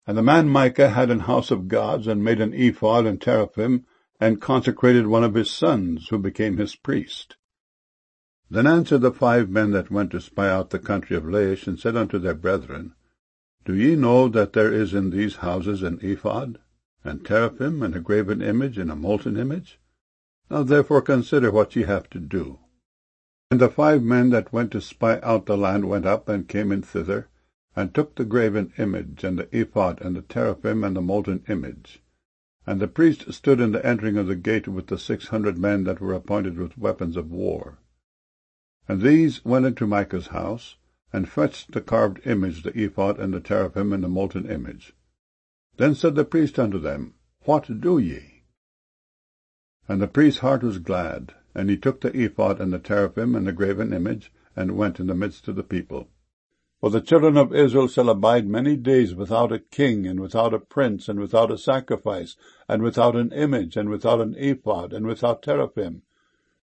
And the man Micah had an house of gods, and made an ephod and teraphim, and consecrated one of his sons, who became his priest. Then answered the 5 men that went to spy out the country of Laish, and said unto their brethren, Do ye know that there is in these houses an ephod, and teraphim, and a graven image, and a molten image? Now therefore consider what ye have to do. And the 5 men that went to spy out the land went up, and came in thither, and took the graven image, and the ephod, and the teraphim, and the molten image. And the priest stood in the entering of the gate with the 600 men that were appointed with weapons of war. And these went into Micah's house, and fetched the carved image, the ephod, and the teraphim, and the molten image. Then said the priest unto them, What do ye? And the priest's heart was glad, and he took the ephod, and the teraphim, and the graven image, and went in the midst of the people. For the children of Israel shall abide many days without a king, and without a prince, and without a sacrifice, and without an image, and without an ephod, and without teraphim,